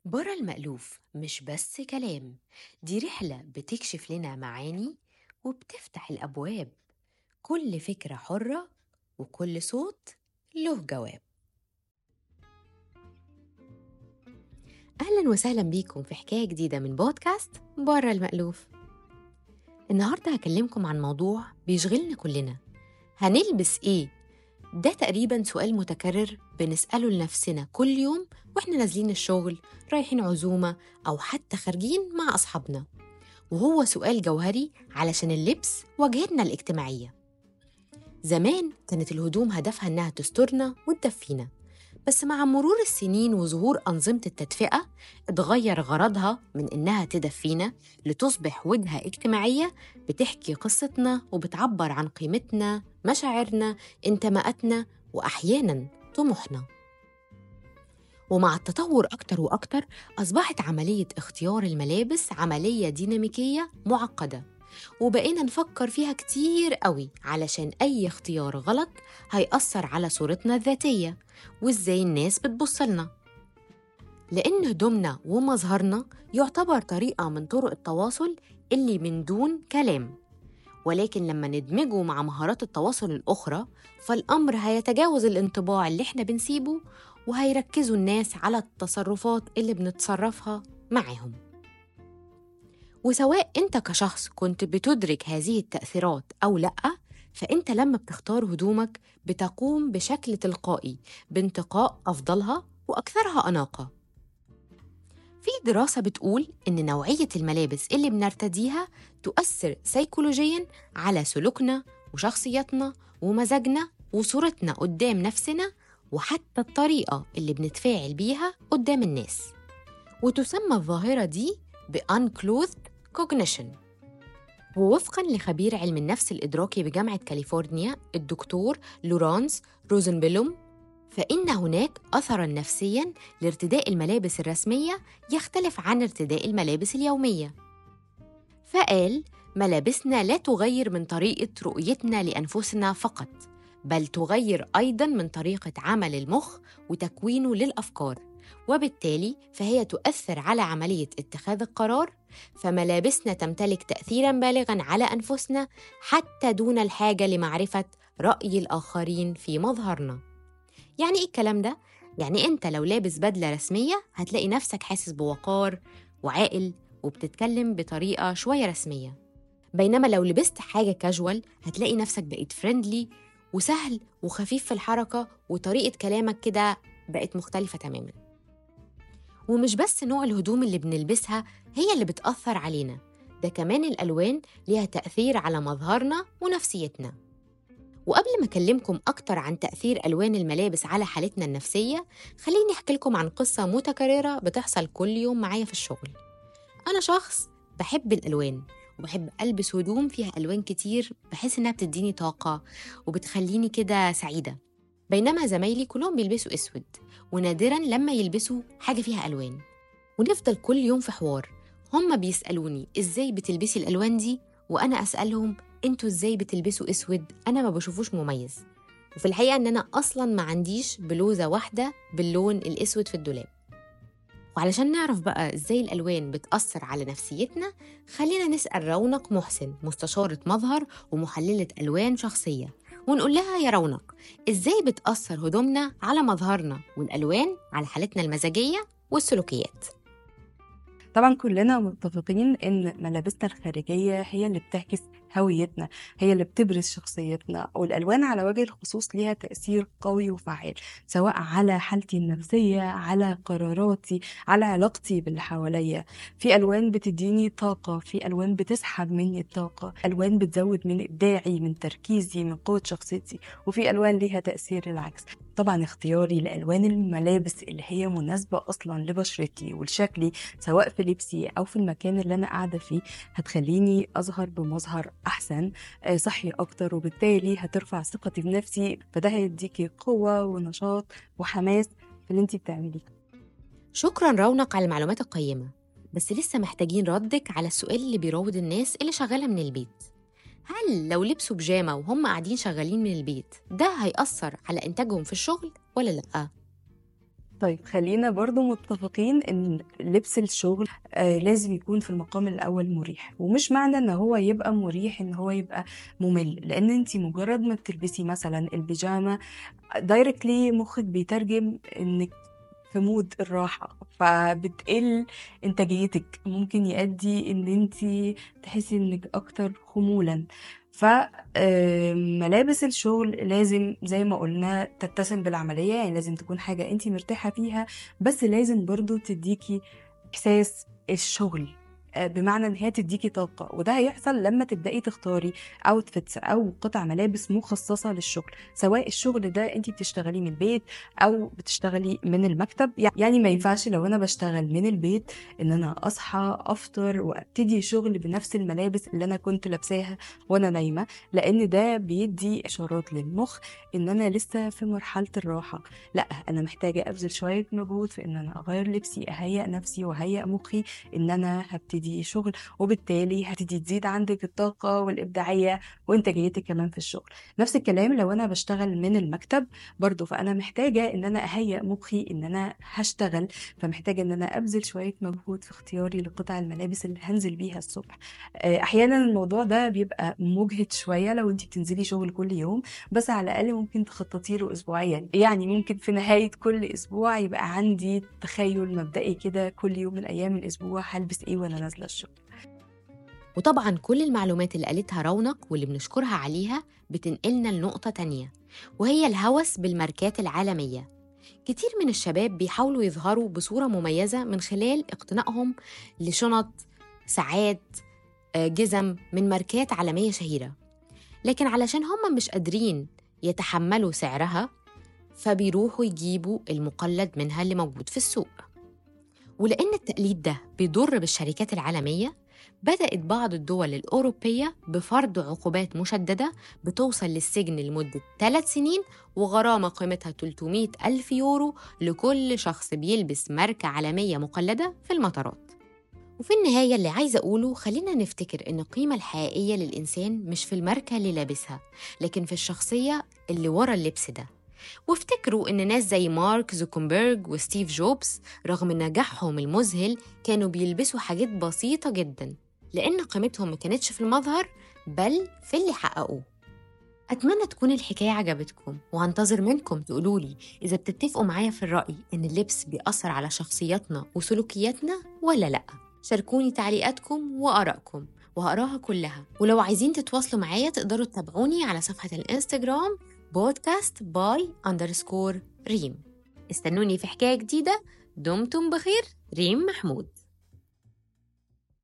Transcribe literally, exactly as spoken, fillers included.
برا المألوف مش بس كلام، دي رحلة بتكشف لنا معاني وبتفتح الأبواب. كل فكرة حرة وكل صوت له جواب. أهلا وسهلا بيكم في حكاية جديدة من بودكاست برا المألوف. النهاردة هكلمكم عن موضوع بيشغلنا كلنا: هنلبس إيه؟ ده تقريبا سؤال متكرر بنسأله لنفسنا كل يوم وإحنا نازلين الشغل، رايحين عزومة، أو حتى خارجين مع أصحابنا. وهو سؤال جوهري علشان اللبس واجهتنا الاجتماعية. زمان كانت الهدوم هدفها إنها تسترنا وتدفينا، بس مع مرور السنين وظهور أنظمة التدفئة اتغير غرضها من إنها تدفينا لتصبح وجهة اجتماعية بتحكي قصتنا وبتعبر عن قيمتنا، مشاعرنا، انتماءاتنا، وأحياناً طموحنا. ومع التطور أكتر وأكتر أصبحت عملية اختيار الملابس عملية ديناميكية معقدة، وبقينا نفكر فيها كتير قوي علشان أي اختيار غلط هيأثر على صورتنا الذاتية وإزاي الناس بتبصلنا. لأن هدومنا ومظهرنا يعتبر طريقة من طرق التواصل اللي من دون كلام، ولكن لما ندمجه مع مهارات التواصل الأخرى فالأمر هيتجاوز الانطباع اللي احنا بنسيبه، وهيركزوا الناس على التصرفات اللي بنتصرفها معاهم. وسواء انت كشخص كنت بتدرك هذه التأثيرات أو لأ، فانت لما بتختار هدومك بتقوم بشكل تلقائي بانتقاء أفضلها وأكثرها أناقة. في دراسة بتقول إن نوعية الملابس اللي بنرتديها تؤثر سيكولوجياً على سلوكنا وشخصيتنا ومزاجنا وصورتنا قدام نفسنا، وحتى الطريقة اللي بنتفاعل بيها قدام الناس. وتسمى الظاهرة دي ب unclothed cognition. ووفقاً لخبير علم النفس الإدراكي بجامعة كاليفورنيا الدكتور لورانس روزنبلوم، فإن هناك أثراً نفسياً لارتداء الملابس الرسمية يختلف عن ارتداء الملابس اليومية. فقال: ملابسنا لا تغير من طريقة رؤيتنا لأنفسنا فقط، بل تغير أيضاً من طريقة عمل المخ وتكوينه للأفكار، وبالتالي فهي تؤثر على عملية اتخاذ القرار. فملابسنا تمتلك تأثيراً بالاغاً على أنفسنا حتى دون الحاجة لمعرفة رأي الآخرين في مظهرنا. يعني إيه الكلام ده؟ يعني أنت لو لابس بدلة رسمية هتلاقي نفسك حاسس بوقار وعاقل وبتتكلم بطريقة شوية رسمية، بينما لو لبست حاجة كاجوال هتلاقي نفسك بقيت فريندلي وسهل وخفيف في الحركة، وطريقة كلامك كده بقت مختلفة تماماً. ومش بس نوع الهدوم اللي بنلبسها هي اللي بتأثر علينا، ده كمان الألوان ليها تأثير على مظهرنا ونفسيتنا. وقبل ما أكلمكم أكتر عن تأثير ألوان الملابس على حالتنا النفسية، خليني أحكي لكم عن قصة متكررة بتحصل كل يوم معايا في الشغل. أنا شخص بحب الألوان وبحب ألبس هدوم فيها ألوان كتير، بحس إنها بتديني طاقة وبتخليني كده سعيدة، بينما زمايلي كلهم بيلبسوا أسود ونادراً لما يلبسوا حاجة فيها ألوان. ونفضل كل يوم في حوار، هم بيسألوني إزاي بتلبسي الألوان دي، وأنا أسألهم أنتوا إزاي بتلبسوا أسود، أنا ما بشوفوش مميز. وفي الحقيقة أن أنا أصلاً ما عنديش بلوزة واحدة باللون الأسود في الدولاب. وعلشان نعرف بقى إزاي الألوان بتأثر على نفسيتنا، خلينا نسأل رونق محسن، مستشارة مظهر ومحللة ألوان شخصية، ونقول لها: يا رونق، إزاي بتأثر هدومنا على مظهرنا والألوان على حالتنا المزاجية والسلوكيات؟ طبعا كلنا متفقين ان ملابسنا الخارجية هي اللي بتعكس هويتنا، هي اللي بتبرز شخصيتنا، والألوان على وجه الخصوص ليها تأثير قوي وفعال، سواء على حالتي النفسية، على قراراتي، على علاقتي باللي حواليا. في ألوان بتديني طاقة، في ألوان بتسحب مني الطاقة، ألوان بتزود من إبداعي، من تركيزي، من قوة شخصيتي، وفي ألوان ليها تأثير العكس. طبعا اختياري لألوان الملابس اللي هي مناسبة أصلا لبشرتي ولشكلي، سواء في لبسي أو في المكان اللي أنا قاعدة فيه، هتخليني أظهر بمظهر أحسن، آه، صحي أكتر، وبالتالي هترفع ثقتي بنفسي، فده هيديكي قوة ونشاط وحماس في اللي انتي بتعمليه. شكراً رونق على المعلومات القيمة، بس لسه محتاجين ردك على السؤال اللي بيراود الناس اللي شغالة من البيت: هل لو لبسوا بيجامة وهم قاعدين شغالين من البيت ده هيأثر على إنتاجهم في الشغل ولا لأ؟ طيب خلينا برضو متفقين ان لبس الشغل آه لازم يكون في المقام الاول مريح، ومش معنى ان هو يبقى مريح ان هو يبقى ممل، لان انتي مجرد ما بتلبسي مثلا البيجامة دايركتلي مخك بيترجم انك في مود الراحة، فبتقل انتاجيتك، ممكن يؤدي ان انتي تحسي انك اكتر خمولا. فملابس الشغل لازم زي ما قلنا تتسم بالعملية، يعني لازم تكون حاجة انتي مرتاحة فيها، بس لازم برضو تديكي احساس الشغل، آه، بمعنى ان هي تديكي طاقة. وده هيحصل لما تبدأي تختاري اوتفيتس او قطع ملابس مخصصة للشغل، سواء الشغل ده انتي بتشتغليه من البيت او بتشتغلي من المكتب. يعني ما ينفعش لو انا بشتغل من البيت ان انا اصحى افطر وابتدي شغل بنفس الملابس اللي انا كنت لابساها وانا نايمة، لان ده بيدي اشارات للمخ ان انا لسه في مرحلة الراحة. لا، انا محتاجة ابذل شوية مجهود في ان انا اغير لبسي، اهيئ نفسي واهيئ مخي ان انا هبتدي شغل، وبالتالي هتدي تزيد عندك الطاقة والابداعية وانتاجيتك كمان في الشغل. نفس الكلام لو انا بشتغل من المكتب برضو، فانا محتاجة ان انا اهيئ مخي ان انا هشتغل، فمحتاجة ان انا ابذل شوية مجهود في اختياري لقطع الملابس اللي هنزل بيها الصبح. آه، احيانا الموضوع ده بيبقى مجهد شوية لو انت بتنزلي شغل كل يوم، بس على الاقل ممكن تخططي له اسبوعيا، يعني ممكن في نهاية كل اسبوع يبقى عندي تخيل مبدئي كده كل يوم من ايام الاسبوع هلبس ايه وانا نازلة الشغل. وطبعا كل المعلومات اللي قالتها رونق واللي بنشكرها عليها بتنقلنا لنقطة تانية، وهي الهوس بالماركات العالمية. كتير من الشباب بيحاولوا يظهروا بصورة مميزة من خلال اقتنائهم لشنط، ساعات، آه، جزم من ماركات عالمية شهيرة، لكن علشان هم مش قادرين يتحملوا سعرها فبيروحوا يجيبوا المقلد منها اللي موجود في السوق. ولأن التقليد ده بيضر بالشركات العالمية، بدأت بعض الدول الأوروبية بفرض عقوبات مشددة بتوصل للسجن لمدة ثلاث سنين وغرامة قيمتها ثلاثمائة ألف يورو لكل شخص بيلبس ماركة عالمية مقلدة في المطارات. وفي النهاية اللي عايزة أقوله، خلينا نفتكر إن القيمة الحقيقية للإنسان مش في الماركة اللي لابسها، لكن في الشخصية اللي ورا اللبس ده. وافتكروا إن ناس زي مارك زوكنبيرج وستيف جوبز رغم نجاحهم المذهل كانوا بيلبسوا حاجات بسيطة جداً، لأن قيمتهم ما كانتش في المظهر بل في اللي حققوه. أتمنى تكون الحكاية عجبتكم، وهنتظر منكم تقولولي إذا بتتفقوا معايا في الرأي إن اللبس بيأثر على شخصياتنا وسلوكياتنا ولا لأ. شاركوني تعليقاتكم وآرائكم وهقراها كلها. ولو عايزين تتواصلوا معايا تقدروا تتابعوني على صفحة الإنستجرام بودكاست باي أندرسكور ريم. استنوني في حكاية جديدة. دمتم بخير. ريم محمود.